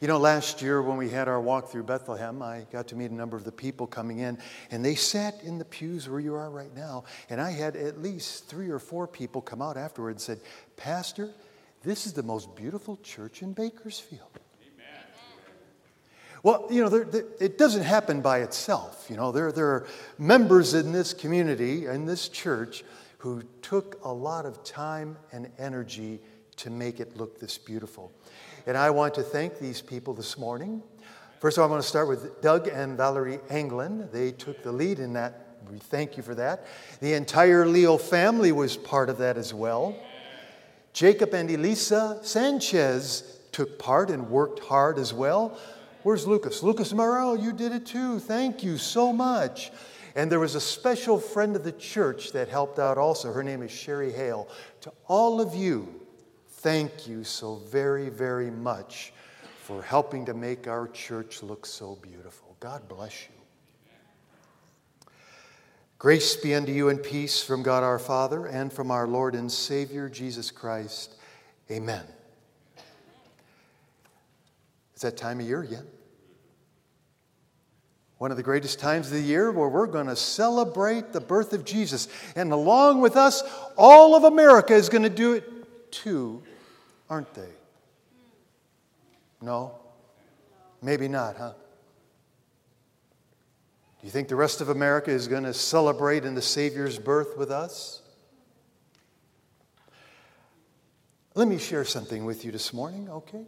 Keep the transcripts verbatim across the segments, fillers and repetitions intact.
You know, last year when we had our walk through Bethlehem, I got to meet a number of the people coming in, and they sat in the pews where you are right now, and I had at least three or four people come out afterward and said, Pastor, this is the most beautiful church in Bakersfield. Amen. Well, you know, there, there, it doesn't happen by itself. You know, there, there are members in this community, in this church, who took a lot of time and energy to make it look this beautiful. And I want to thank these people this morning. First of all, I want to start with Doug and Valerie Anglin. They took the lead in that. We thank you for that. The entire Leo family was part of that as well. Jacob and Elisa Sanchez took part and worked hard as well. Where's Lucas? Lucas Morel, you did it too. Thank you so much. And there was a special friend of the church that helped out also. Her name is Sherry Hale. To all of you, thank you so very, very much for helping to make our church look so beautiful. God bless you. Grace be unto you and peace from God our Father and from our Lord and Savior Jesus Christ. Amen. It's that time of year again. One of the greatest times of the year where we're going to celebrate the birth of Jesus. And along with us, all of America is going to do it too. Aren't they? No? Maybe not, huh? Do you think the rest of America is going to celebrate in the Savior's birth with us? Let me share something with you this morning, okay?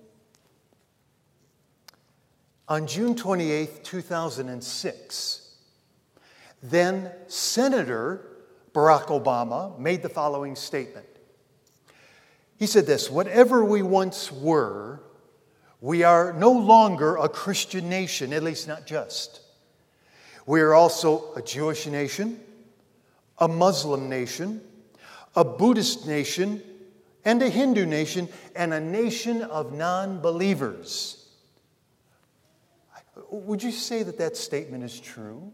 On June twenty-eighth, two thousand six, then Senator Barack Obama made the following statement. He said this, whatever we once were, we are no longer a Christian nation, at least not just. We are also a Jewish nation, a Muslim nation, a Buddhist nation, and a Hindu nation, and a nation of non-believers. Would you say that that statement is true?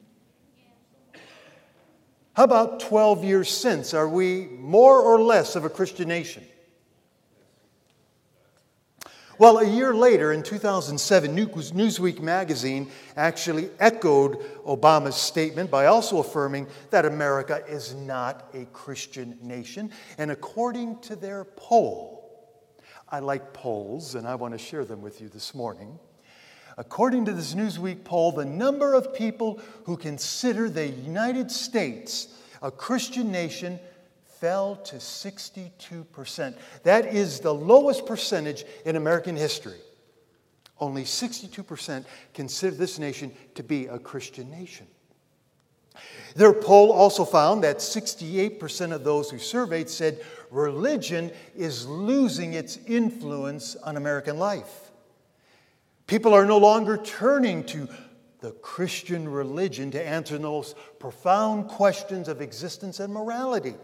How about twelve years since? Are we more or less of a Christian nation? Well, a year later, in two thousand seven, Newsweek magazine actually echoed Obama's statement by also affirming that America is not a Christian nation. And according to their poll, I like polls, and I want to share them with you this morning. According to this Newsweek poll, the number of people who consider the United States a Christian nation fell to sixty-two percent. That is the lowest percentage in American history. Only sixty-two percent consider this nation to be a Christian nation. Their poll also found that sixty-eight percent of those who surveyed said religion is losing its influence on American life. People are no longer turning to the Christian religion to answer the most profound questions of existence and morality.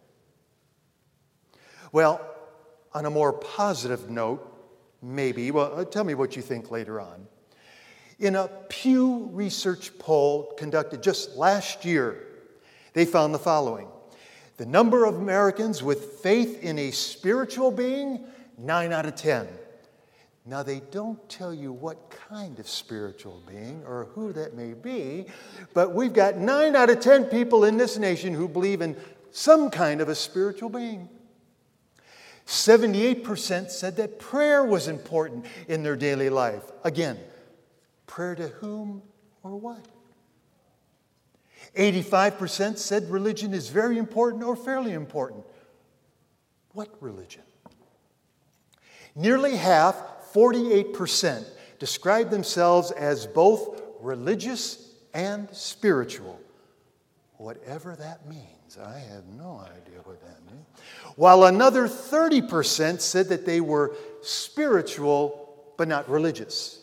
Well, on a more positive note, maybe, well, tell me what you think later on. In a Pew Research poll conducted just last year, they found the following. The number of Americans with faith in a spiritual being, nine out of ten. Now, they don't tell you what kind of spiritual being or who that may be, but we've got nine out of ten people in this nation who believe in some kind of a spiritual being. seventy-eight percent said that prayer was important in their daily life. Again, prayer to whom or what? eighty-five percent said religion is very important or fairly important. What religion? Nearly half, forty-eight percent, describe themselves as both religious and spiritual. Whatever that means, I have no idea what that means. While another thirty percent said that they were spiritual but not religious.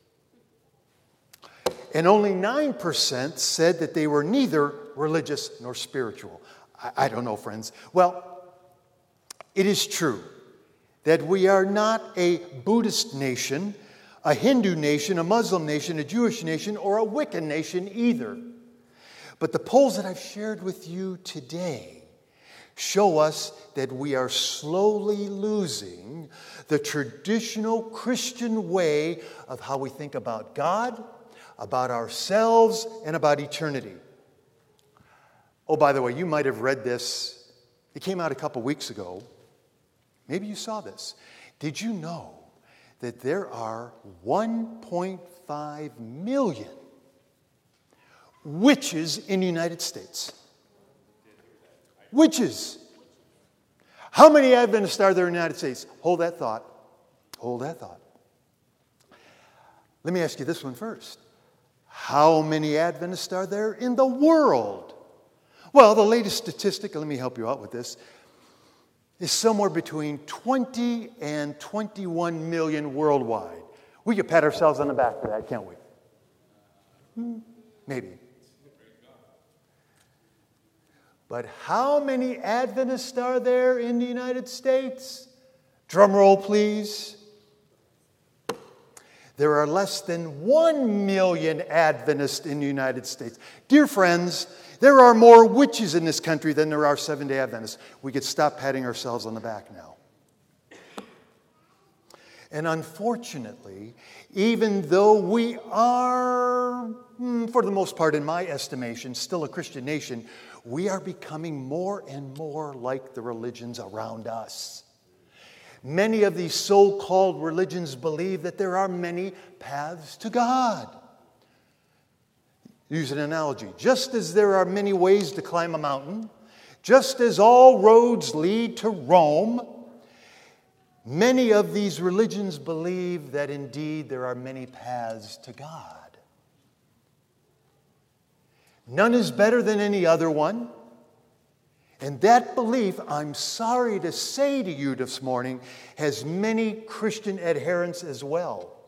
And only nine percent said that they were neither religious nor spiritual. I, I don't know, friends. Well, it is true that we are not a Buddhist nation, a Hindu nation, a Muslim nation, a Jewish nation, or a Wiccan nation either. But the polls that I've shared with you today show us that we are slowly losing the traditional Christian way of how we think about God, about ourselves, and about eternity. Oh, by the way, you might have read this. It came out a couple weeks ago. Maybe you saw this. Did you know that there are one point five million witches in the United States? Witches. How many Adventists are there in the United States? Hold that thought. Hold that thought. Let me ask you this one first. How many Adventists are there in the world? Well, the latest statistic, let me help you out with this, is somewhere between twenty and twenty-one million worldwide. We could pat ourselves on the back for that, can't we? Hmm, maybe. But how many Adventists are there in the United States? Drum roll, please. There are less than one million Adventists in the United States. Dear friends, there are more witches in this country than there are Seventh-day Adventists. We could stop patting ourselves on the back now. And unfortunately, even though we are, for the most part in my estimation, still a Christian nation, we are becoming more and more like the religions around us. Many of these so-called religions believe that there are many paths to God. Use an analogy. Just as there are many ways to climb a mountain, just as all roads lead to Rome, many of these religions believe that indeed there are many paths to God. None is better than any other one. And that belief, I'm sorry to say to you this morning, has many Christian adherents as well.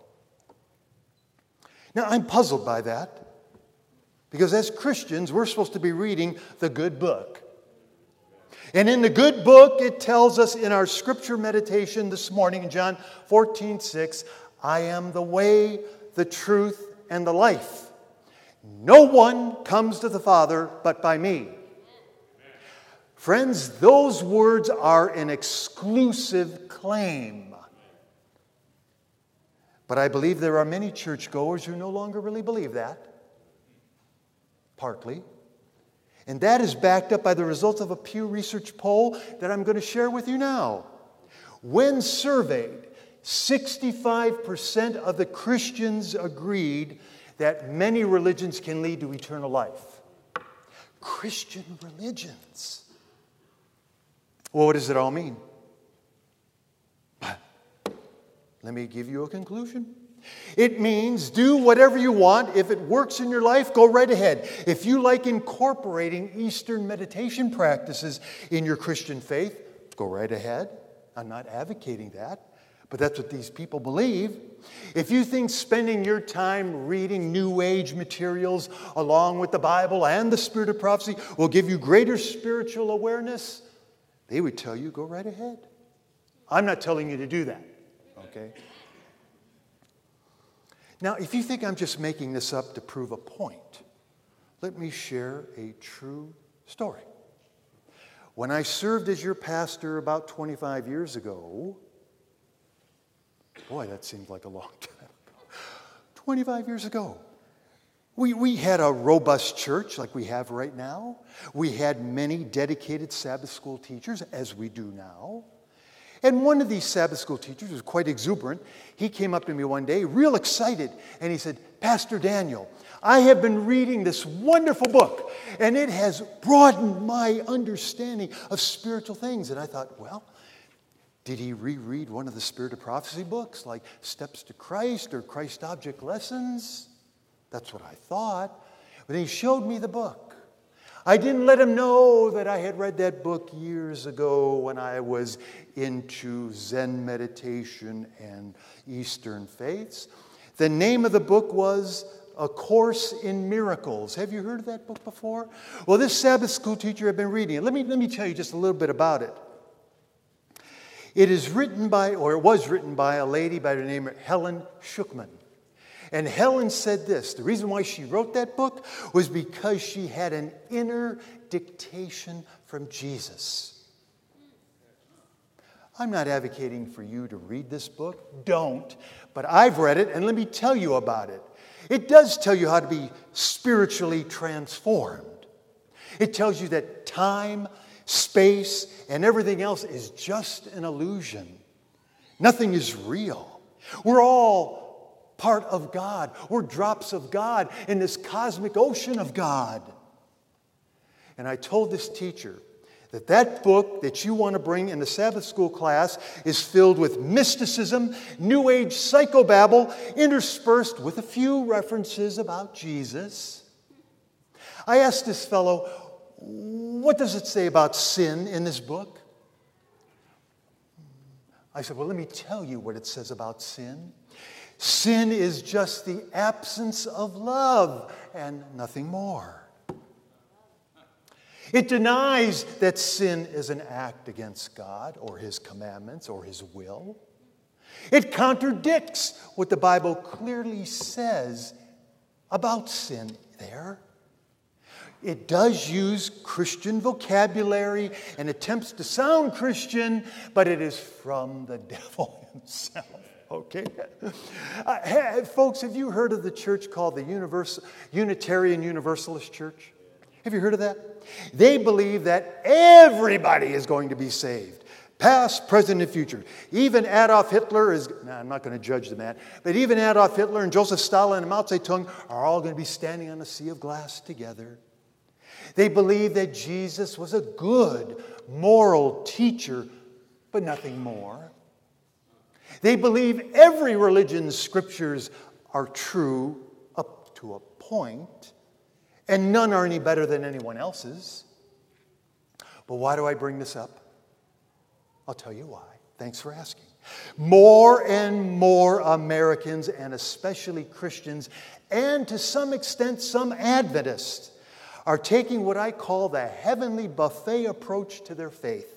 Now, I'm puzzled by that, because as Christians, we're supposed to be reading the good book. And in the good book, it tells us in our scripture meditation this morning in John fourteen six, I am the way, the truth, and the life. No one comes to the Father but by me. Friends, those words are an exclusive claim. But I believe there are many churchgoers who no longer really believe that. Partly. And that is backed up by the results of a Pew Research poll that I'm going to share with you now. When surveyed, sixty-five percent of the Christians agreed that many religions can lead to eternal life. Christian religions. Well, what does it all mean? Let me give you a conclusion. It means do whatever you want. If it works in your life, go right ahead. If you like incorporating Eastern meditation practices in your Christian faith, go right ahead. I'm not advocating that, but that's what these people believe. If you think spending your time reading New Age materials along with the Bible and the Spirit of Prophecy will give you greater spiritual awareness, they would tell you, go right ahead. I'm not telling you to do that, okay? Now, if you think I'm just making this up to prove a point, let me share a true story. When I served as your pastor about twenty-five years ago, boy, that seems like a long time ago. twenty-five years ago, we, we had a robust church like we have right now. We had many dedicated Sabbath school teachers, as we do now. And one of these Sabbath school teachers was quite exuberant. He came up to me one day, real excited, and he said, Pastor Daniel, I have been reading this wonderful book, and it has broadened my understanding of spiritual things. And I thought, well, did he reread one of the Spirit of Prophecy books, like Steps to Christ or Christ Object Lessons? That's what I thought. But he showed me the book. I didn't let him know that I had read that book years ago when I was into Zen meditation and Eastern faiths. The name of the book was A Course in Miracles. Have you heard of that book before? Well, this Sabbath school teacher had been reading it. Let me, let me tell you just a little bit about it. It is written by, or it was written by a lady by the name of Helen Schucman. And Helen said this, the reason why she wrote that book was because she had an inner dictation from Jesus. I'm not advocating for you to read this book. Don't. But I've read it, and let me tell you about it. It does tell you how to be spiritually transformed. It tells you that time, space, and everything else is just an illusion. Nothing is real. We're all part of God. We're drops of God in this cosmic ocean of God. And I told this teacher that that book that you want to bring in the Sabbath school class is filled with mysticism, New Age psychobabble, interspersed with a few references about Jesus. I asked this fellow, what does it say about sin in this book? I said, well, let me tell you what it says about sin. Sin is just the absence of love and nothing more. It denies that sin is an act against God or His commandments or His will. It contradicts what the Bible clearly says about sin there. It does use Christian vocabulary and attempts to sound Christian, but it is from the devil himself. Okay? Uh, hey, folks, have you heard of the church called the Univers- Unitarian Universalist Church? Have you heard of that? They believe that everybody is going to be saved. Past, present, and future. Even Adolf Hitler is, nah, I'm not going to judge the man, but even Adolf Hitler and Joseph Stalin and Mao Zedong are all going to be standing on a sea of glass together. They believe that Jesus was a good, moral teacher, but nothing more. They believe every religion's scriptures are true up to a point, and none are any better than anyone else's. But why do I bring this up? I'll tell you why. Thanks for asking. More and more Americans, and especially Christians, and to some extent some Adventists, are taking what I call the heavenly buffet approach to their faith.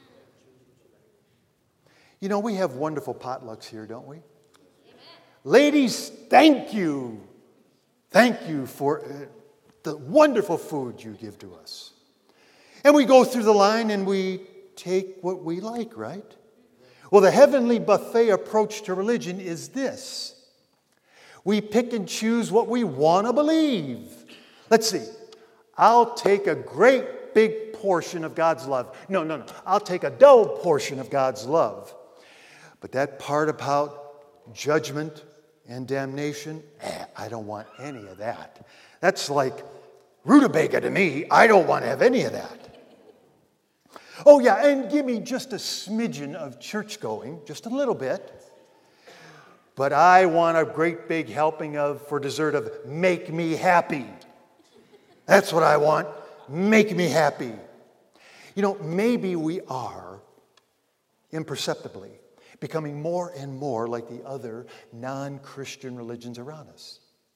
You know, we have wonderful potlucks here, don't we? Amen. Ladies, thank you. Thank you for uh, the wonderful food you give to us. And we go through the line and we take what we like, right? Well, the heavenly buffet approach to religion is this. We pick and choose what we want to believe. Let's see. I'll take a great big portion of God's love. No, no, no. I'll take a dull portion of God's love. But that part about judgment and damnation, eh, I don't want any of that. That's like rutabaga to me. I don't want to have any of that. Oh, yeah, and give me just a smidgen of church going, just a little bit. But I want a great big helping of, for dessert, of make me happy. That's what I want. Make me happy. You know, maybe we are imperceptibly becoming more and more like the other non-Christian religions around us.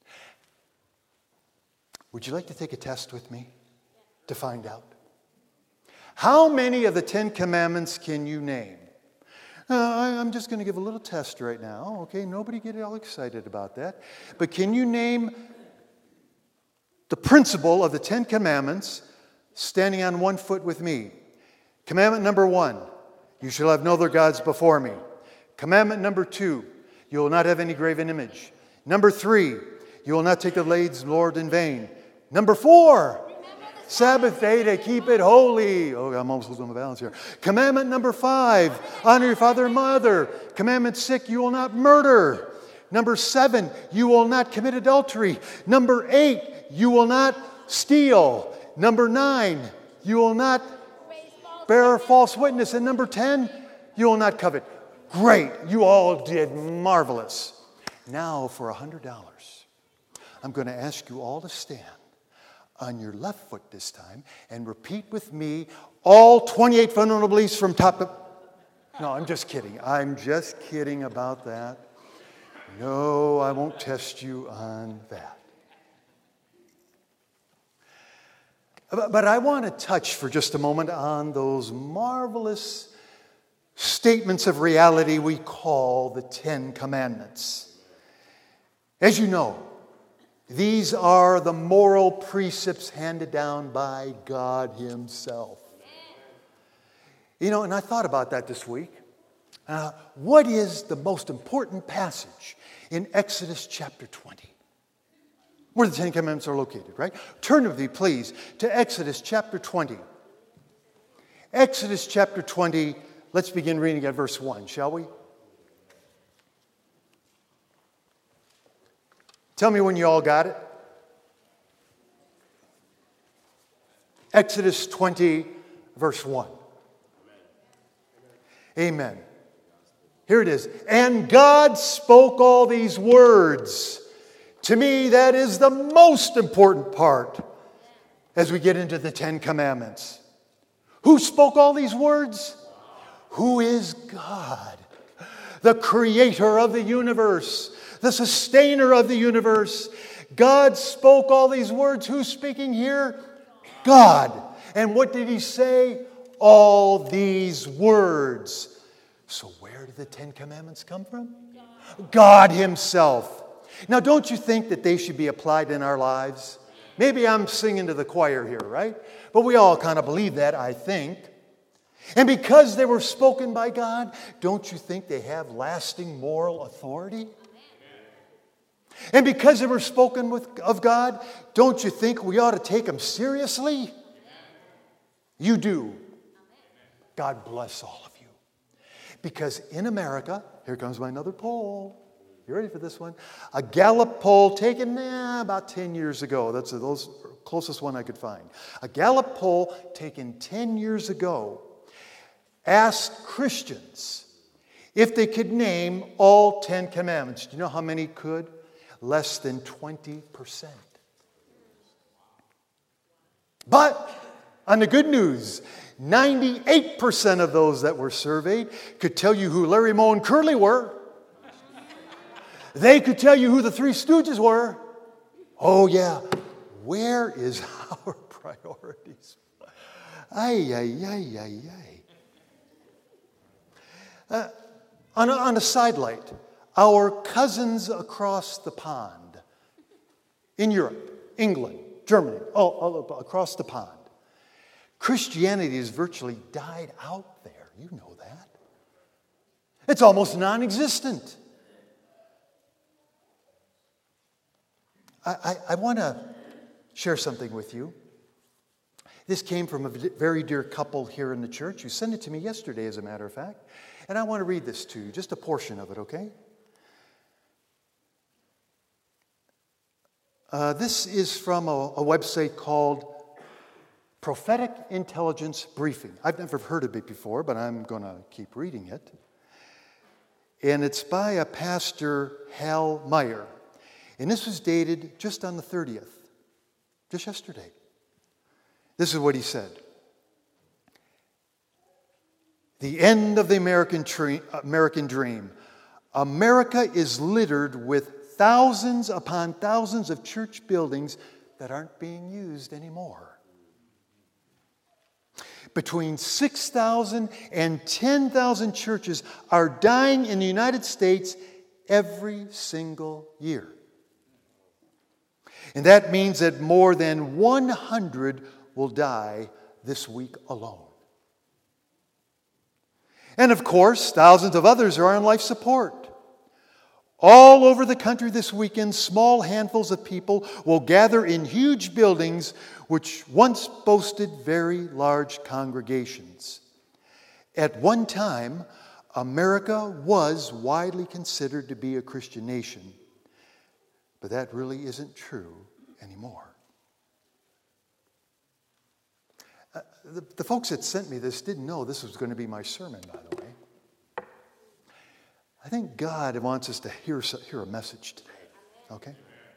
Would you like to take a test with me to find out? How many of the Ten Commandments can you name? Uh, I'm just going to give a little test right now. Okay, nobody get all excited about that. But can you name the principle of the Ten Commandments standing on one foot with me? Commandment number one, you shall have no other gods before me. Commandment number two, you will not have any graven image. Number three, you will not take the Lord's Lord in vain. Number four, Sabbath day to keep it holy. Oh, I'm almost losing my balance here. Commandment number five, honor your father and mother. Commandment six, you will not murder. Number seven, you will not commit adultery. Number eight, you will not steal. Number nine, you will not bear false witness. And number ten, you will not covet. Great, you all did marvelous. Now for one hundred dollars, I'm going to ask you all to stand on your left foot this time and repeat with me all twenty-eight fundamental beliefs from top to... No, I'm just kidding. I'm just kidding about that. No, I won't test you on that. But, but I want to touch for just a moment on those marvelous statements of reality we call the Ten Commandments. As you know, these are the moral precepts handed down by God Himself. You know, and I thought about that this week. Uh, what is the most important passage in Exodus chapter twenty? Where the Ten Commandments are located, right? Turn with me, please, to Exodus chapter twenty. Exodus chapter twenty, let's begin reading at verse one, shall we? Tell me when you all got it. Exodus twenty, verse one. Amen. Amen. Here it is. And God spoke all these words. To me, that is the most important part as we get into the Ten Commandments. Who spoke all these words? Who is God? The creator of the universe, the sustainer of the universe. God spoke all these words. Who's speaking here? God. And what did he say? All these words. So where did the Ten Commandments come from? God, God himself. Now, don't you think that they should be applied in our lives? Maybe I'm singing to the choir here, right? But we all kind of believe that, I think. And because they were spoken by God, don't you think they have lasting moral authority? And because they were spoken with, of God, don't you think we ought to take them seriously? You do. God bless all of you. Because in America, here comes my another poll. You ready for this one? A Gallup poll taken eh, about ten years ago. That's the those, closest one I could find. A Gallup poll taken ten years ago asked Christians if they could name all Ten Commandments. Do you know how many could? Less than twenty percent. But on the good news, ninety-eight percent of those that were surveyed could tell you who Larry, Moe, and Curly were. They could tell you who the Three Stooges were. Oh, yeah. Where is our priorities? Ay, ay, ay, ay, ay. Uh, on, a, on a sidelight, our cousins across the pond, in Europe, England, Germany, all, all across the pond, Christianity has virtually died out there. You know that. It's almost non-existent. I, I, I want to share something with you. This came from a very dear couple here in the church who sent it to me yesterday, as a matter of fact. And I want to read this to you, just a portion of it, okay? Uh, this is from a, a website called Prophetic Intelligence Briefing. I've never heard of it before, but I'm going to keep reading it. And it's by a pastor, Hal Meyer. And this was dated just on the thirtieth, just yesterday. This is what he said. The end of the American, tre- American dream. America is littered with thousands upon thousands of church buildings that aren't being used anymore. Between six thousand and ten thousand churches are dying in the United States every single year. And that means that more than one hundred will die this week alone. And of course, thousands of others are on life support. All over the country this weekend, small handfuls of people will gather in huge buildings which once boasted very large congregations. At one time, America was widely considered to be a Christian nation. But that really isn't true anymore. Uh, the, the folks that sent me this didn't know this was going to be my sermon, by the way. I think God wants us to hear, hear a message today. Okay?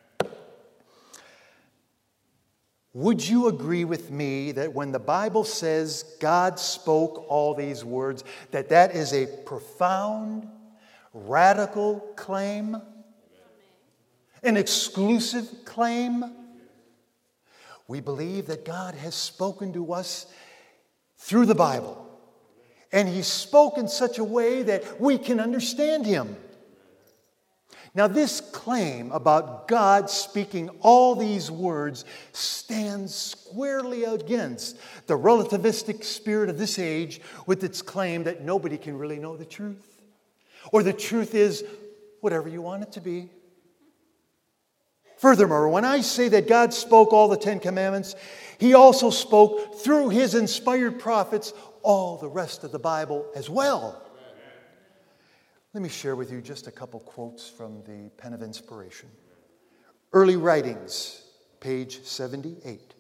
Would you agree with me that when the Bible says God spoke all these words, that that is a profound, radical claim? An exclusive claim? We believe that God has spoken to us through the Bible. And He spoke in such a way that we can understand Him. Now, this claim about God speaking all these words stands squarely against the relativistic spirit of this age with its claim that nobody can really know the truth. Or the truth is whatever you want it to be. Furthermore, when I say that God spoke all the Ten Commandments, He also spoke through His inspired prophets all the rest of the Bible as well. Let me share with you just a couple quotes from the Pen of Inspiration. Early Writings, page seventy-eight.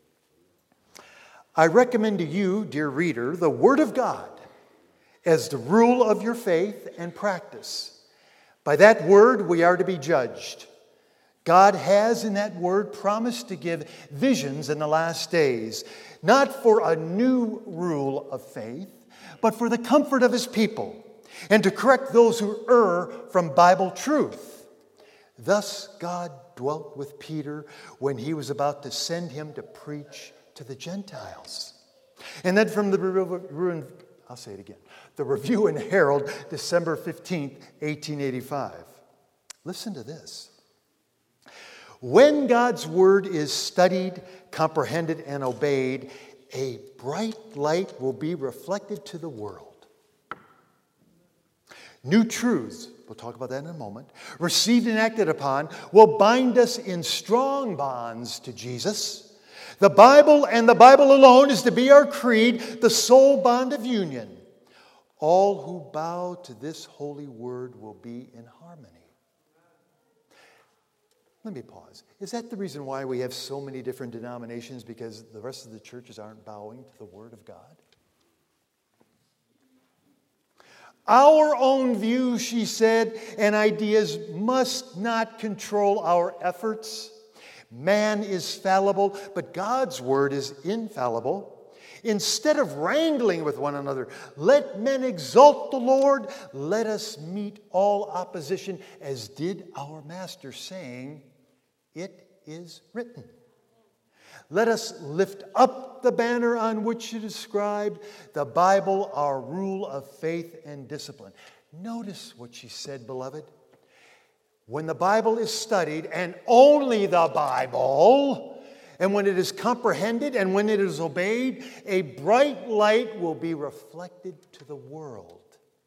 I recommend to you, dear reader, the Word of God as the rule of your faith and practice. By that word we are to be judged. God has in that word promised to give visions in the last days, not for a new rule of faith, but for the comfort of His people, and to correct those who err from Bible truth. Thus God dwelt with Peter when he was about to send him to preach to the Gentiles. And then from the, I'll say it again, the Review and Herald, December fifteenth, eighteen eighty-five. Listen to this. When God's word is studied, comprehended, and obeyed, a bright light will be reflected to the world. New truths, we'll talk about that in a moment, received and acted upon, will bind us in strong bonds to Jesus. The Bible and the Bible alone is to be our creed, the sole bond of union. All who bow to this holy word will be in harmony. Let me pause. Is that the reason why we have so many different denominations? Because the rest of the churches aren't bowing to the Word of God? Our own views, she said, and ideas must not control our efforts. Man is fallible, but God's Word is infallible. Instead of wrangling with one another, let men exalt the Lord. Let us meet all opposition, as did our Master, saying, "It is written." Let us lift up the banner on which it is inscribed, the Bible, our rule of faith and discipline. Notice what she said, beloved. When the Bible is studied, and only the Bible, and when it is comprehended and when it is obeyed, a bright light will be reflected to the world.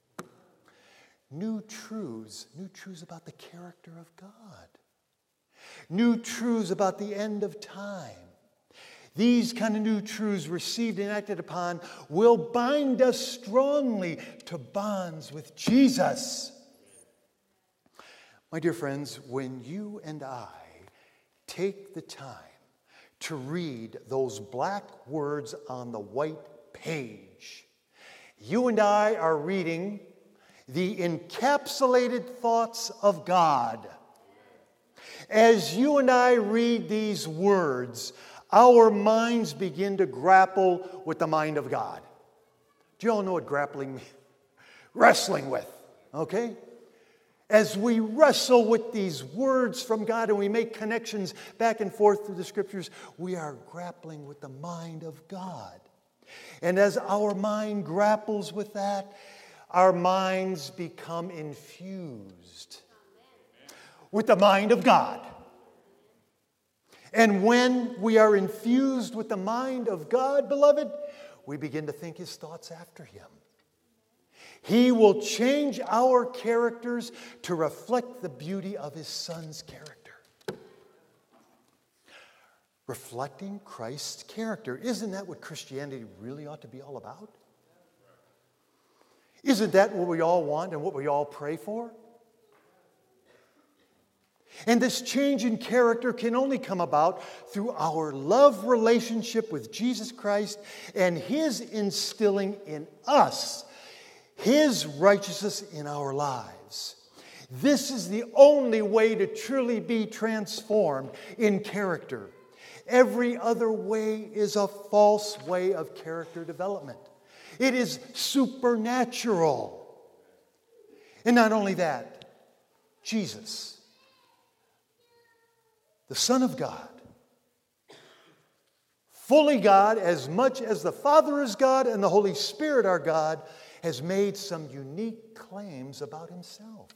New truths, new truths about the character of God. New truths about the end of time. These kind of new truths received and acted upon will bind us strongly to bonds with Jesus. My dear friends, when you and I take the time to read those black words on the white page, you and I are reading the encapsulated thoughts of God. As you and I read these words, our minds begin to grapple with the mind of God. Do you all know what grappling means? Wrestling with, okay? As we wrestle with these words from God and we make connections back and forth through the Scriptures, we are grappling with the mind of God. And as our mind grapples with that, our minds become infused with the mind of God. And when we are infused with the mind of God, beloved, we begin to think His thoughts after Him. He will change our characters to reflect the beauty of His Son's character. Reflecting Christ's character. Isn't that what Christianity really ought to be all about? Isn't that what we all want and what we all pray for? And this change in character can only come about through our love relationship with Jesus Christ and His instilling in us His righteousness in our lives. This is the only way to truly be transformed in character. Every other way is a false way of character development. It is supernatural. And not only that, Jesus, the Son of God, fully God, as much as the Father is God and the Holy Spirit are God, has made some unique claims about Himself.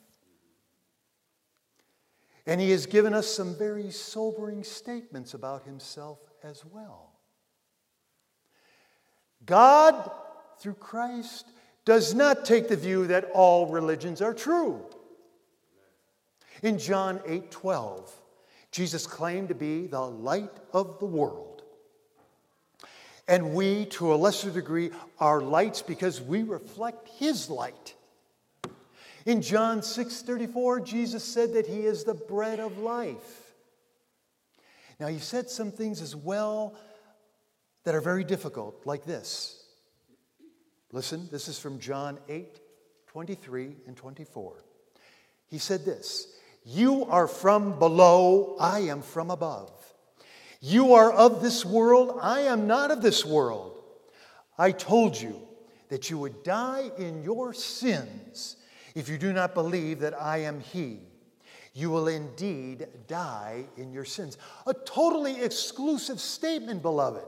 And He has given us some very sobering statements about Himself as well. God, through Christ, does not take the view that all religions are true. In John eight twelve, Jesus claimed to be the light of the world. And we, to a lesser degree, are lights because we reflect His light. In John six thirty-four, Jesus said that He is the bread of life. Now, He said some things as well that are very difficult, like this. Listen, this is from John eight twenty-three and twenty-four. He said this, "You are from below, I am from above. You are of this world, I am not of this world. I told you that you would die in your sins if you do not believe that I am He. You will indeed die in your sins." A totally exclusive statement, beloved.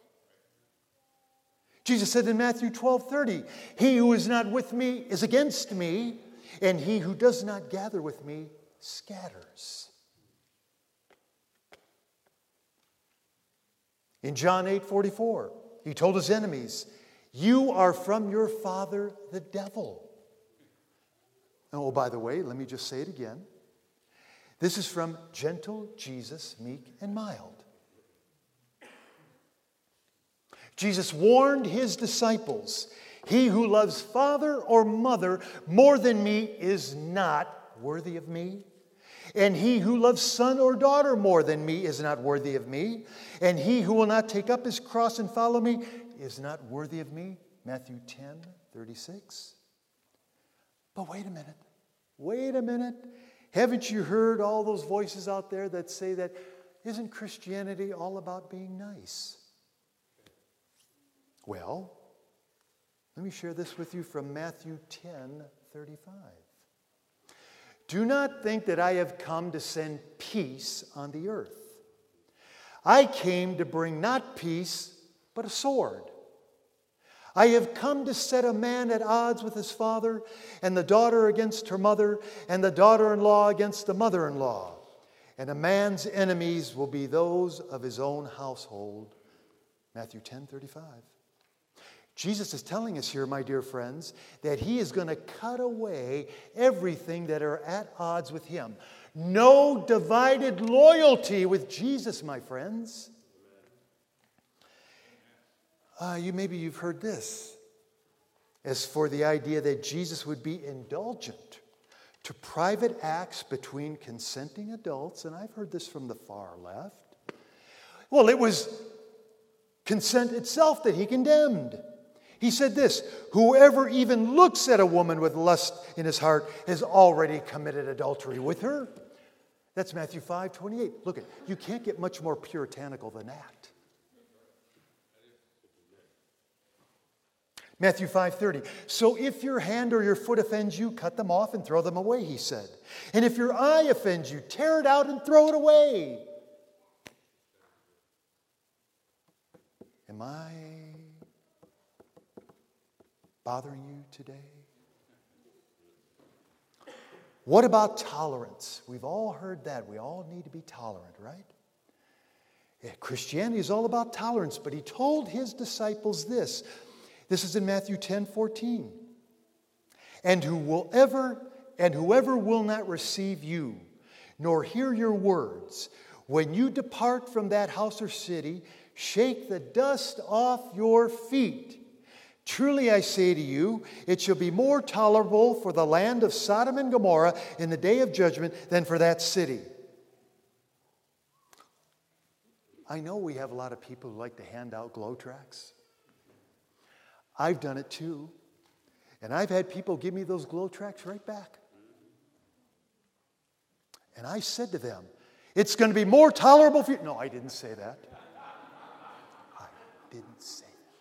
Jesus said in Matthew twelve thirty, "He who is not with me is against me, and he who does not gather with me scatters." In John eight forty-four, He told His enemies, "You are from your father, the devil." Oh, by the way, let me just say it again. This is from gentle Jesus, meek and mild. Jesus warned His disciples, "He who loves father or mother more than me is not worthy of me. And he who loves son or daughter more than me is not worthy of me. And he who will not take up his cross and follow me is not worthy of me." Matthew ten thirty-six. But wait a minute. Wait a minute. Haven't you heard all those voices out there that say that, isn't Christianity all about being nice? Well, let me share this with you from Matthew ten thirty-five. "Do not think that I have come to send peace on the earth. I came to bring not peace, but a sword. I have come to set a man at odds with his father, and the daughter against her mother, and the daughter-in-law against the mother-in-law. And a man's enemies will be those of his own household." Matthew ten thirty-five. Jesus is telling us here, my dear friends, that He is going to cut away everything that are at odds with Him. No divided loyalty with Jesus, my friends. Uh, you maybe you've heard this. As for the idea that Jesus would be indulgent to private acts between consenting adults, and I've heard this from the far left. Well, it was consent itself that He condemned. He said this, "Whoever even looks at a woman with lust in his heart has already committed adultery with her." That's Matthew five twenty-eight. Look, at you can't get much more puritanical than that. Matthew five thirty. "So if your hand or your foot offends you, cut them off and throw them away," He said. "And if your eye offends you, tear it out and throw it away." Am I bothering you today? What about tolerance? We've all heard that. We all need to be tolerant, right? Yeah, Christianity is all about tolerance, but He told His disciples this. This is in Matthew ten fourteen. "And who will ever, and whoever will not receive you, nor hear your words, when you depart from that house or city, shake the dust off your feet. Truly I say to you, it shall be more tolerable for the land of Sodom and Gomorrah in the day of judgment than for that city." I know we have a lot of people who like to hand out glow tracts. I've done it too. And I've had people give me those glow tracts right back. And I said to them, "It's going to be more tolerable for you." No, I didn't say that. I didn't say that.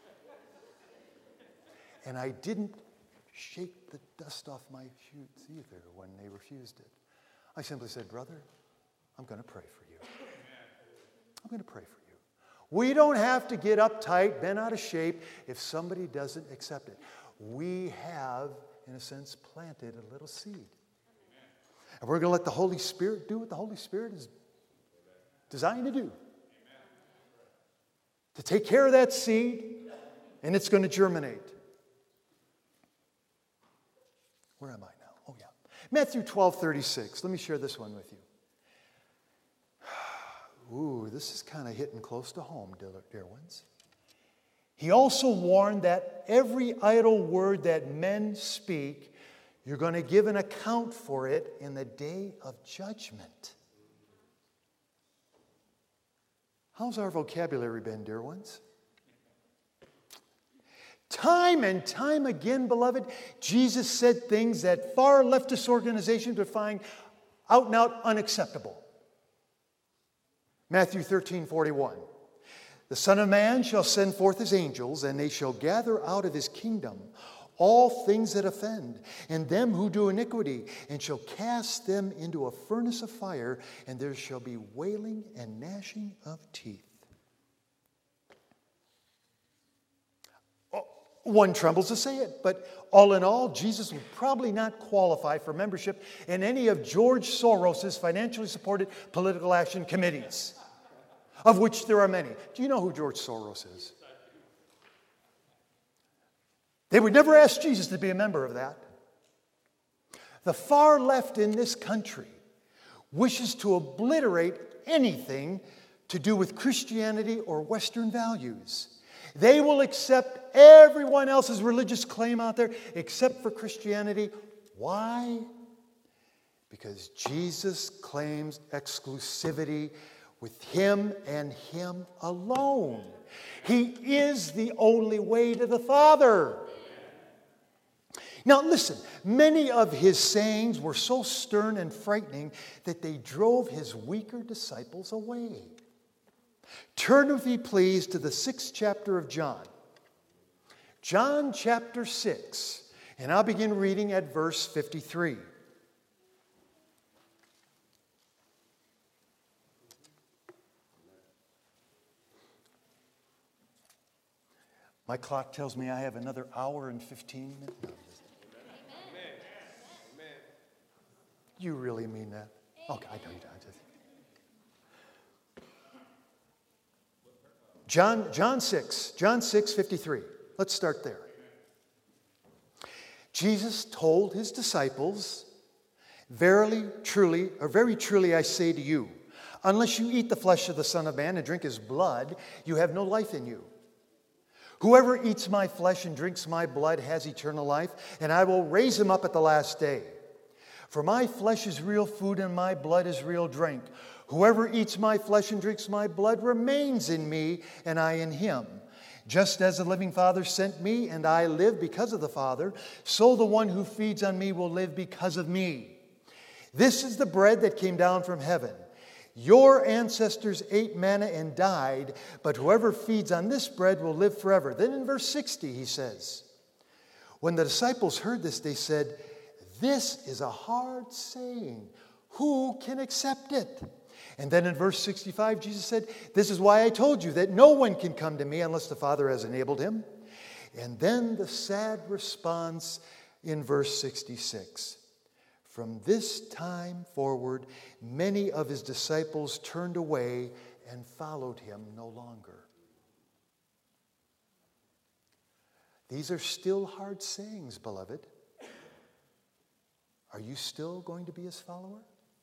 And I didn't shake the dust off my shoes either when they refused it. I simply said, "Brother, I'm going to pray for you. I'm going to pray for you." We don't have to get uptight, bent out of shape if somebody doesn't accept it. We have, in a sense, planted a little seed. And we're going to let the Holy Spirit do what the Holy Spirit is designed to do. To take care of that seed, and it's going to germinate. Where am I now? Oh, yeah. Matthew twelve thirty-six. Let me share this one with you. Ooh, this is kind of hitting close to home, dear ones. He also warned that every idle word that men speak, you're going to give an account for it in the day of judgment. How's our vocabulary been, dear ones? Time and time again, beloved, Jesus said things that far leftist organizations would find out and out unacceptable. Matthew thirteen forty-one. The Son of Man shall send forth his angels, and they shall gather out of his kingdom all things that offend, and them who do iniquity, and shall cast them into a furnace of fire, and there shall be wailing and gnashing of teeth. One trembles to say it, but all in all, Jesus would probably not qualify for membership in any of George Soros's financially supported political action committees, of which there are many. Do you know who George Soros is? They would never ask Jesus to be a member of that. The far left in this country wishes to obliterate anything to do with Christianity or Western values. They will accept everyone else's religious claim out there except for Christianity. Why? Because Jesus claims exclusivity with him and him alone. He is the only way to the Father. Now listen, many of his sayings were so stern and frightening that they drove his weaker disciples away. Turn, if you please, to the sixth chapter of John. John chapter six, and I'll begin reading at verse fifty-three. My clock tells me I have another hour and fifteen minutes. No, Amen. You really mean that? Okay, I know you don't. John, John six, John six, fifty-three. Let's start there. Jesus told his disciples, Verily, truly, or very truly I say to you, unless you eat the flesh of the Son of Man and drink his blood, you have no life in you. Whoever eats my flesh and drinks my blood has eternal life, and I will raise him up at the last day. For my flesh is real food and my blood is real drink. Whoever eats my flesh and drinks my blood remains in me, and I in him. Just as the living Father sent me, and I live because of the Father, so the one who feeds on me will live because of me. This is the bread that came down from heaven. Your ancestors ate manna and died, but whoever feeds on this bread will live forever. Then in verse sixty he says, when the disciples heard this, they said, This is a hard saying. Who can accept it? And then in verse sixty-five, Jesus said, This is why I told you that no one can come to me unless the Father has enabled him. And then the sad response in verse sixty-six. From this time forward, many of his disciples turned away and followed him no longer. These are still hard sayings, beloved. Are you still going to be his follower?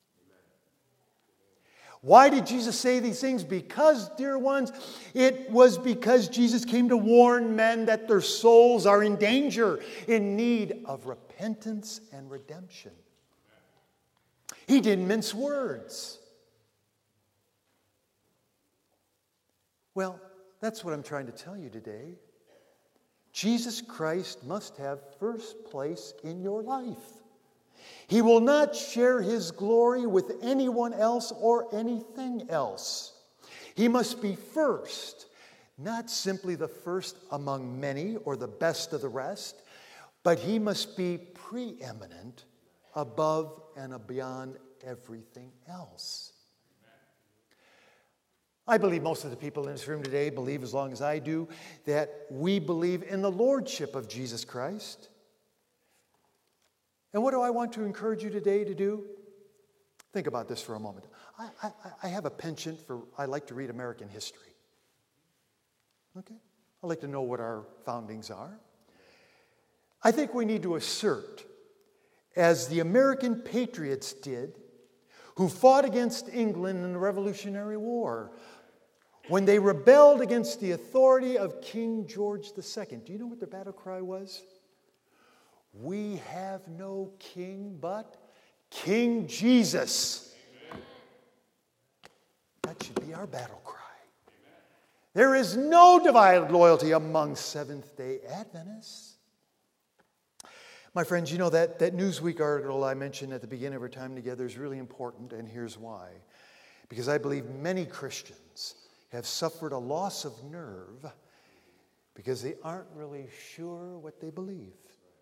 Why did Jesus say these things? Because, dear ones, it was because Jesus came to warn men that their souls are in danger, in need of repentance and redemption. He didn't mince words. Well, that's what I'm trying to tell you today. Jesus Christ must have first place in your life. He will not share his glory with anyone else or anything else. He must be first, not simply the first among many or the best of the rest, but he must be preeminent above and beyond everything else. I believe most of the people in this room today believe, as long as I do, that we believe in the lordship of Jesus Christ. And what do I want to encourage you today to do? Think about this for a moment. I, I, I have a penchant for, I like to read American history. Okay? I like to know what our foundings are. I think we need to assert as the American patriots did, who fought against England in the Revolutionary War, when they rebelled against the authority of King George the Second. Do you know what their battle cry was? We have no king but King Jesus. Amen. That should be our battle cry. Amen. There is no divided loyalty among Seventh-day Adventists. My friends, you know that, that Newsweek article I mentioned at the beginning of our time together is really important, and here's why. Because I believe many Christians have suffered a loss of nerve because they aren't really sure what they believe.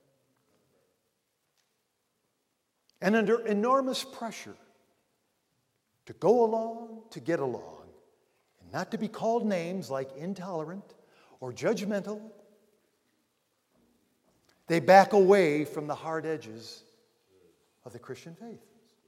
And under enormous pressure to go along, to get along, and not to be called names like intolerant or judgmental, they back away from the hard edges of the Christian faith.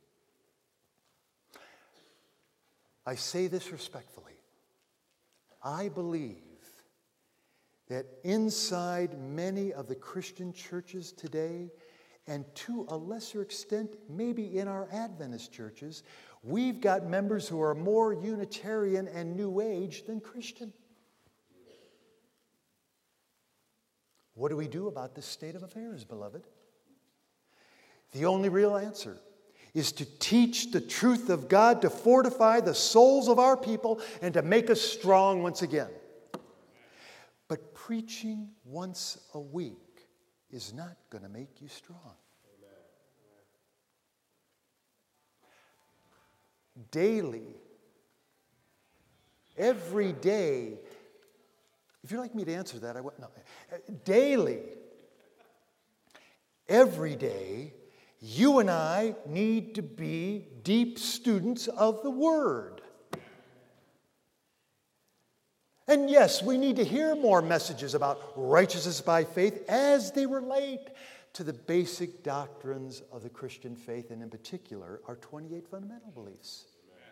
I say this respectfully. I believe that inside many of the Christian churches today, and to a lesser extent, maybe in our Adventist churches, we've got members who are more Unitarian and New Age than Christian. What do we do about this state of affairs, beloved? The only real answer is to teach the truth of God, to fortify the souls of our people, and to make us strong once again. But preaching once a week is not going to make you strong. Daily, every day, if you'd like me to answer that, I would. No. Daily, every day, you and I need to be deep students of the Word. And yes, we need to hear more messages about righteousness by faith as they relate to the basic doctrines of the Christian faith, and in particular, our twenty-eight fundamental beliefs.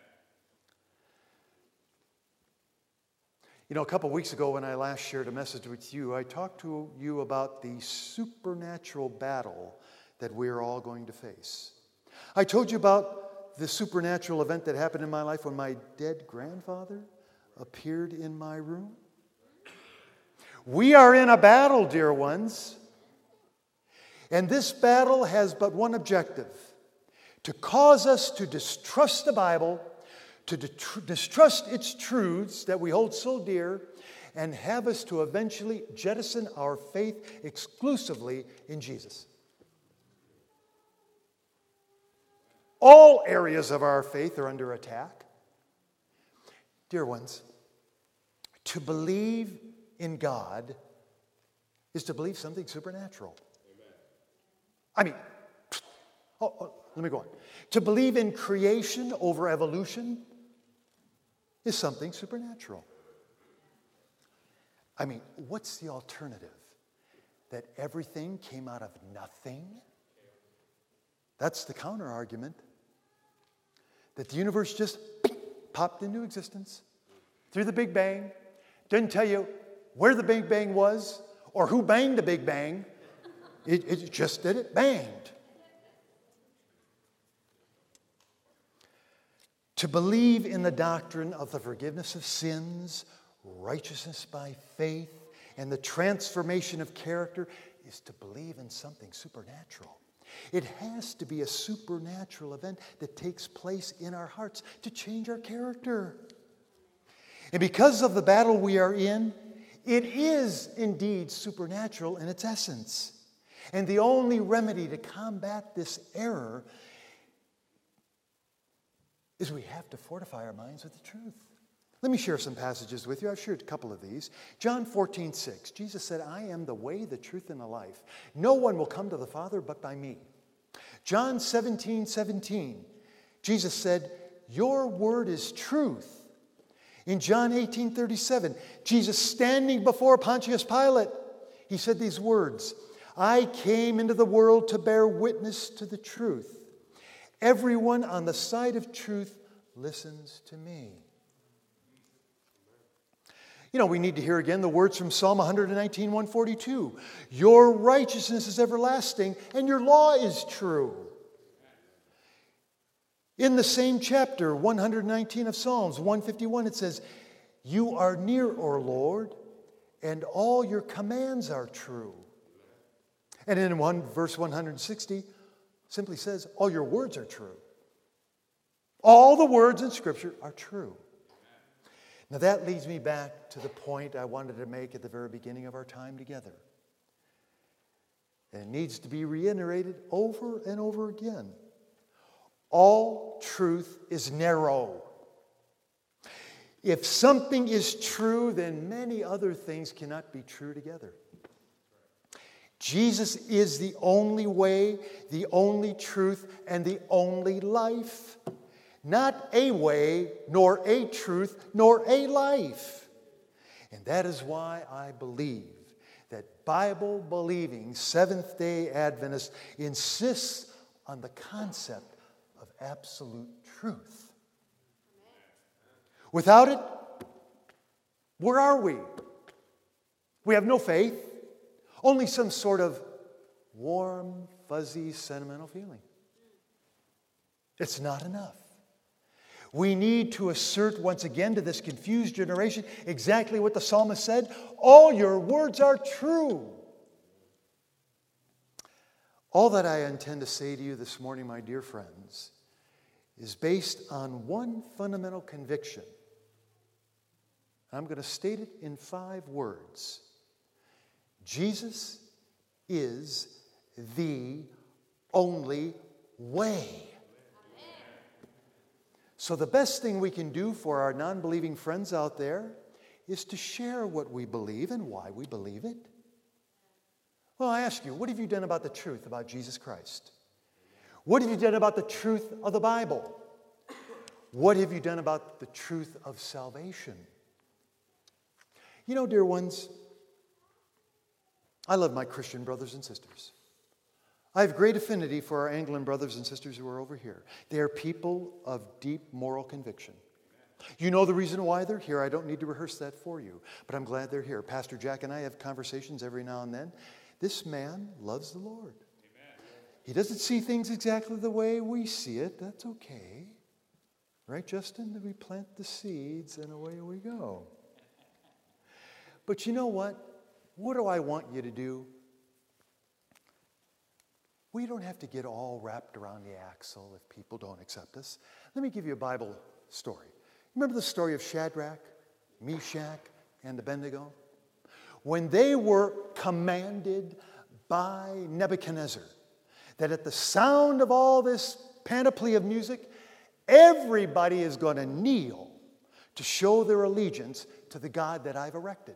You know, a couple weeks ago when I last shared a message with you, I talked to you about the supernatural battle that we're all going to face. I told you about the supernatural event that happened in my life when my dead grandfather appeared in my room. We are in a battle, dear ones. And this battle has but one objective: to cause us to distrust the Bible, to distrust its truths that we hold so dear, and have us to eventually jettison our faith exclusively in Jesus. All areas of our faith are under attack. Dear ones, to believe in God is to believe something supernatural. Amen. I mean, oh, oh, let me go on. To believe in creation over evolution is something supernatural. I mean, what's the alternative? That everything came out of nothing? That's the counter-argument. That the universe just popped into existence through the Big Bang. Didn't tell you where the Big Bang was or who banged the Big Bang. It, it just did it, banged. To believe in the doctrine of the forgiveness of sins, righteousness by faith, and the transformation of character is to believe in something supernatural. It has to be a supernatural event that takes place in our hearts to change our character. And because of the battle we are in, it is indeed supernatural in its essence. And the only remedy to combat this error is we have to fortify our minds with the truth. Let me share some passages with you. I've shared a couple of these. John fourteen six. Jesus said, I am the way, the truth, and the life. No one will come to the Father but by me. John seventeen seventeen. Jesus said, your word is truth. In John eighteen thirty-seven, Jesus standing before Pontius Pilate, he said these words, I came into the world to bear witness to the truth. Everyone on the side of truth listens to me. You know, we need to hear again the words from Psalm one nineteen, one forty-two. Your righteousness is everlasting, and your law is true. In the same chapter, one nineteen of Psalms, one fifty-one, it says, you are near, O Lord, and all your commands are true. And in one, verse one sixty, simply says, all your words are true. All the words in Scripture are true. Now that leads me back to the point I wanted to make at the very beginning of our time together. And it needs to be reiterated over and over again. All truth is narrow. If something is true, then many other things cannot be true together. Jesus is the only way, the only truth, and the only life. Not a way, nor a truth, nor a life. And that is why I believe that Bible-believing Seventh-day Adventists insist on the concept of absolute truth. Without it, where are we? We have no faith, only some sort of warm, fuzzy, sentimental feeling. It's not enough. We need to assert once again to this confused generation exactly what the psalmist said. All your words are true. All that I intend to say to you this morning, my dear friends, is based on one fundamental conviction. I'm going to state it in five words. Jesus is the only way. So the best thing we can do for our non-believing friends out there is to share what we believe and why we believe it. Well, I ask you, what have you done about the truth about Jesus Christ? What have you done about the truth of the Bible? What have you done about the truth of salvation? You know, dear ones, I love my Christian brothers and sisters. I have great affinity for our Anglican brothers and sisters who are over here. They are people of deep moral conviction. You know the reason why they're here. I don't need to rehearse that for you, but I'm glad they're here. Pastor Jack and I have conversations every now and then. This man loves the Lord. Amen. He doesn't see things exactly the way we see it. That's okay. Right, Justin? We plant the seeds and away we go. But you know what? What do I want you to do? We don't have to get all wrapped around the axle if people don't accept us. Let me give you a Bible story. Remember the story of Shadrach, Meshach, and Abednego? When they were commanded by Nebuchadnezzar that at the sound of all this panoply of music, everybody is going to kneel to show their allegiance to the God that I've erected.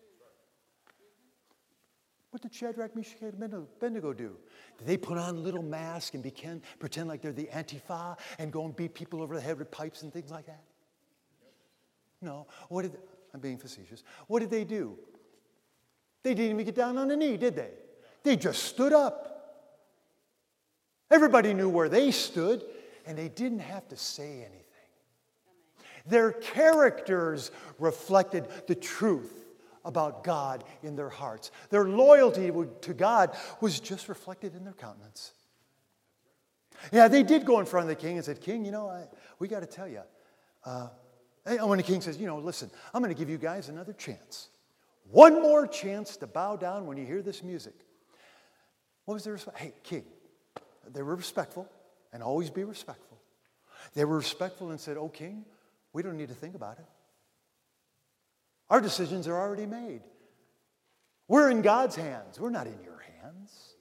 What did Shadrach, Meshach, and Abednego do? Did they put on a little mask and pretend, pretend like they're the Antifa and go and beat people over the head with pipes and things like that? No. What did, I'm being facetious. What did they do? They didn't even get down on a knee, did they? They just stood up. Everybody knew where they stood, and they didn't have to say anything. Their characters reflected the truth about God in their hearts. Their loyalty to God was just reflected in their countenance. Yeah, they did go in front of the king and said, King, you know, I, we got to tell you. Uh, and when the king says, you know, listen, I'm going to give you guys another chance. One more chance to bow down when you hear this music. What was their response? Hey, king. They were respectful, and always be respectful. They were respectful and said, oh, king, we don't need to think about it. Our decisions are already made. We're in God's hands. We're not in your hands.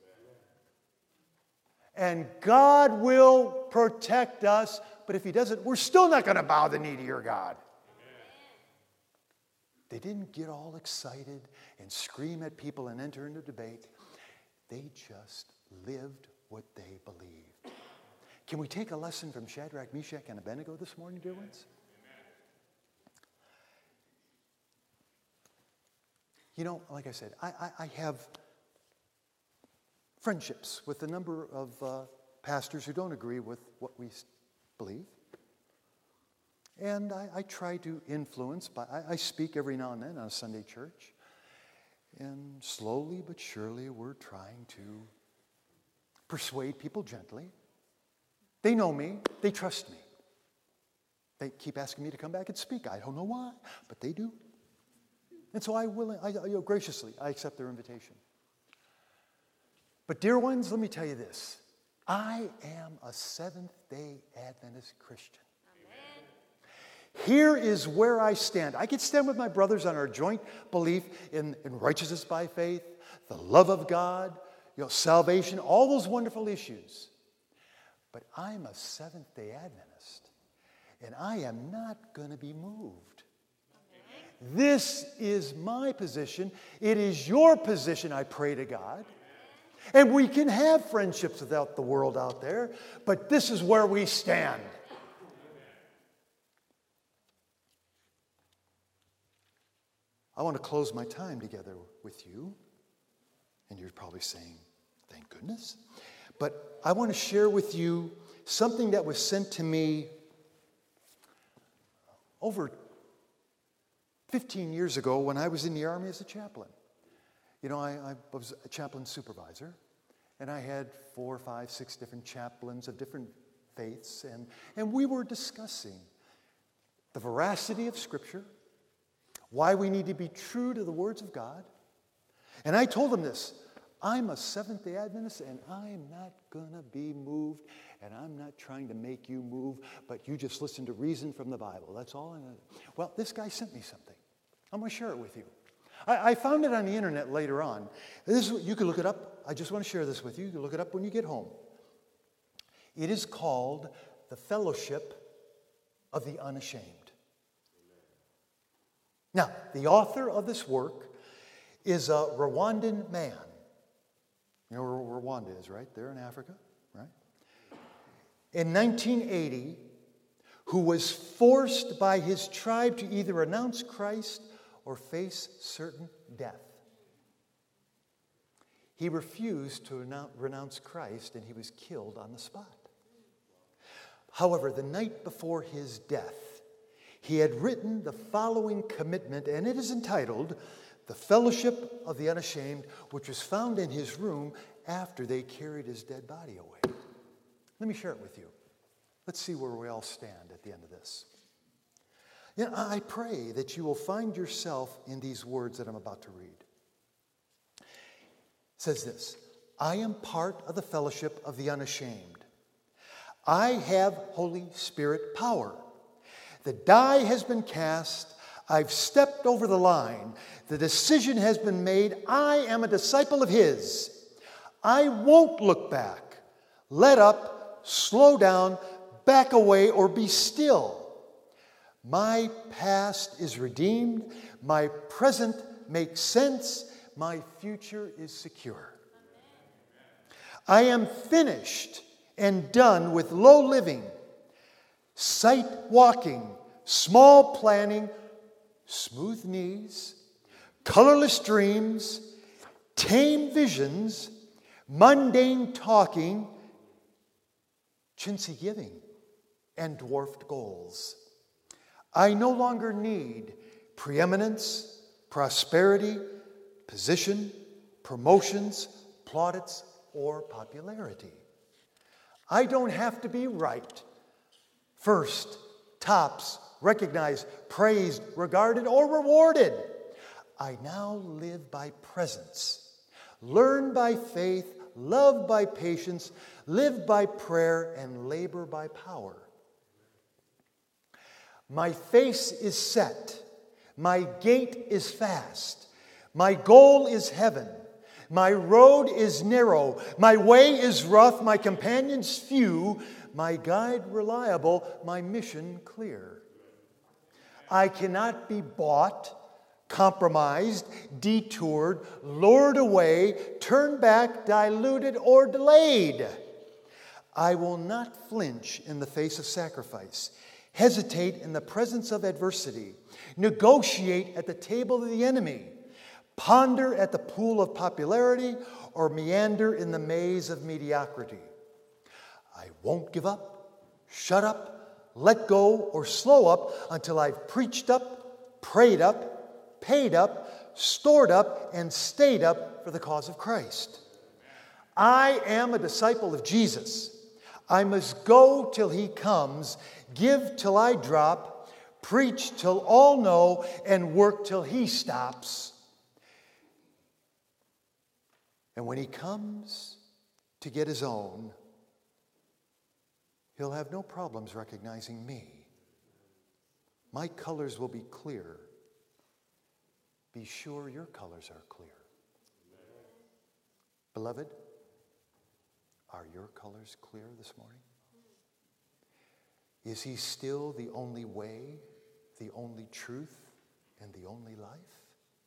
And God will protect us, but if he doesn't, we're still not going to bow the knee to your God. They didn't get all excited and scream at people and enter into debate. They just lived what they believed. Can we take a lesson from Shadrach, Meshach, and Abednego this morning, dear ones? You know, like I said, I, I, I have friendships with a number of uh, pastors who don't agree with what we believe. And I, I try to influence, by, I, I speak every now and then on a Sunday church. And slowly but surely we're trying to persuade people gently. They know me. They trust me. They keep asking me to come back and speak. I don't know why, but they do. And so I will, I, you know, graciously, I accept their invitation. But dear ones, let me tell you this. I am a Seventh-day Adventist Christian. Amen. Here is where I stand. I can stand with my brothers on our joint belief in, in righteousness by faith, the love of God, you know, salvation, all those wonderful issues. But I'm a Seventh-day Adventist, and I am not going to be moved. Amen. This is my position. It is your position, I pray to God. And we can have friendships without the world out there, but this is where we stand. I want to close my time together with you. And you're probably saying, thank goodness. But I want to share with you something that was sent to me over fifteen years ago when I was in the Army as a chaplain. You know, I, I was a chaplain supervisor, and I had four, five, six different chaplains of different faiths, and, and we were discussing the veracity of Scripture, why we need to be true to the words of God. And I told them this, I'm a Seventh-day Adventist, and I'm not going to be moved, and I'm not trying to make you move, but you just listen to reason from the Bible. That's all I'm going to do. Well, this guy sent me something. I'm going to share it with you. I, I found it on the internet later on. This is, you can look it up. I just want to share this with you. You can look it up when you get home. It is called The Fellowship of the Unashamed. Now, the author of this work is a Rwandan man. You know where Rwanda is, right? There in Africa, right? In nineteen eighty, who was forced by his tribe to either renounce Christ or face certain death. He refused to renounce Christ, and he was killed on the spot. However, the night before his death, he had written the following commitment, and it is entitled, The Fellowship of the Unashamed, which was found in his room after they carried his dead body away. Let me share it with you. Let's see where we all stand at the end of this. You know, I pray that you will find yourself in these words that I'm about to read. It says this, I am part of the fellowship of the unashamed. I have Holy Spirit power. The die has been cast. I've stepped over the line. The decision has been made. I am a disciple of His. I won't look back, let up, slow down, back away, or be still. My past is redeemed. My present makes sense. My future is secure. I am finished and done with low living, sight walking, small planning, smooth knees, colorless dreams, tame visions, mundane talking, chintzy giving, and dwarfed goals. I no longer need preeminence, prosperity, position, promotions, plaudits, or popularity. I don't have to be right, first, tops, recognized, praised, regarded, or rewarded. I now live by presence, learn by faith, love by patience, live by prayer, and labor by power. My face is set. My gait is fast. My goal is heaven. My road is narrow. My way is rough. My companions few. My guide reliable. My mission clear. I cannot be bought, compromised, detoured, lured away, turned back, diluted, or delayed. I will not flinch in the face of sacrifice, hesitate in the presence of adversity, negotiate at the table of the enemy, ponder at the pool of popularity, or meander in the maze of mediocrity. I won't give up, shut up, let go, or slow up until I've preached up, prayed up, paid up, stored up, and stayed up for the cause of Christ. I am a disciple of Jesus. I must go till he comes, give till I drop, preach till all know, and work till he stops. And when he comes to get his own, he'll have no problems recognizing me. My colors will be clear. Be sure your colors are clear. Beloved, are your colors clear this morning? Is he still the only way, the only truth, and the only life?